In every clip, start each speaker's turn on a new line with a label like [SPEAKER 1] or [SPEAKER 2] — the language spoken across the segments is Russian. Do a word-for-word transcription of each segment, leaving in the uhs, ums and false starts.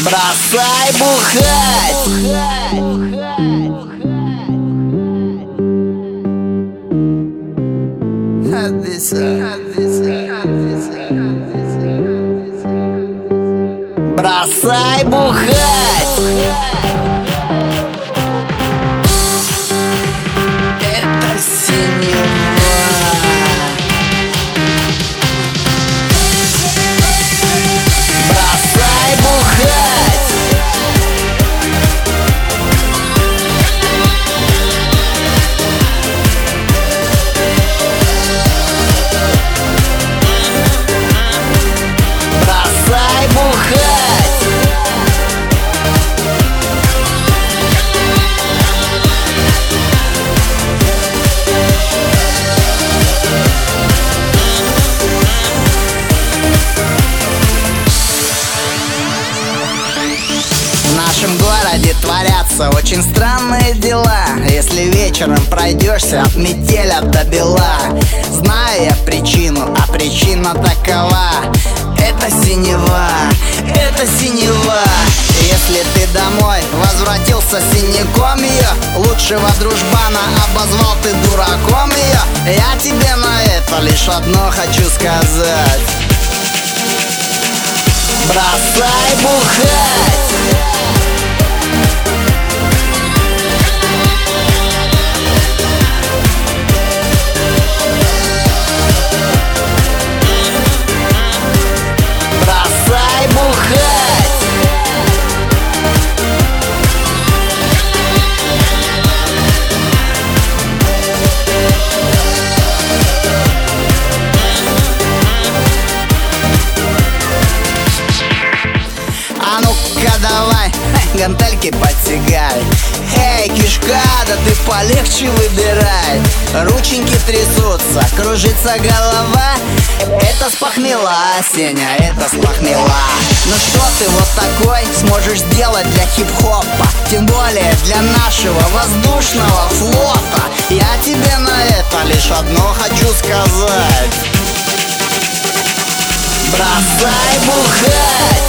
[SPEAKER 1] Бросай бухать! Бросай бухать! Это синева. Бросай бухать! Бросай бухать! В нашем городе творятся очень странные дела. Если вечером пройдешься от метеля до бела, знаю я причину, а причина такова: это синева, это синева. Если ты домой возвратился синяком ее, лучшего дружбана обозвал ты дураком ее, я тебе на это лишь одно хочу сказать: бросай бухать! Бросай бухать! А ну-ка давай, гантельки подтягай. Эй, кишка, да ты полегче выбирай. Рученьки трясутся, кружится голова. Это спохмела, Сеня, это спохмела. Ну что ты вот такой сможешь сделать для хип-хопа? Тем более для нашего воздушного флота. Я тебе на это лишь одно хочу сказать: бросай бухать!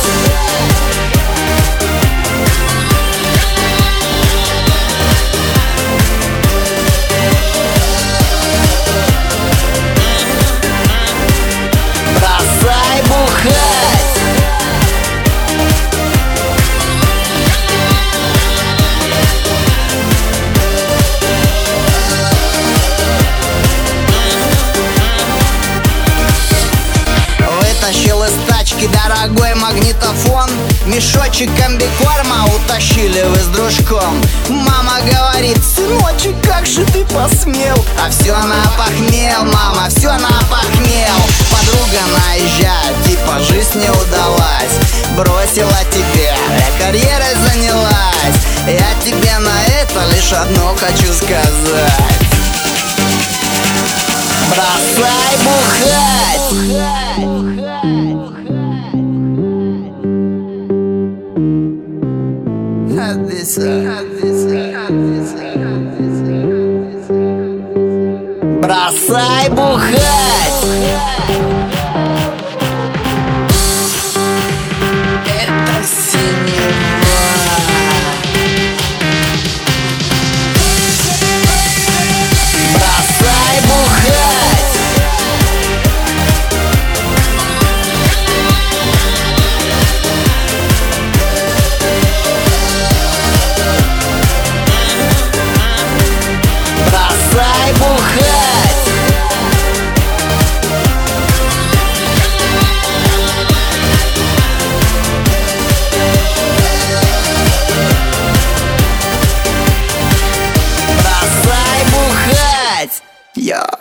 [SPEAKER 1] Бросай бухать! Вытащил из тачки дорогой магнитофон, мешочек комбикорма утащили вы с дружком. Мама говорит: сыночек, как же ты посмел? А все на похмел, мама, все на похмел. Подруга наезжает, типа жизнь не удалась, бросила тебя, я карьерой занялась. Я тебе на это лишь одно хочу сказать: бросай бухать! Бросай бухать! Это синева. Бросай бухать! Бросай бухать! Бросай бухать! Йо!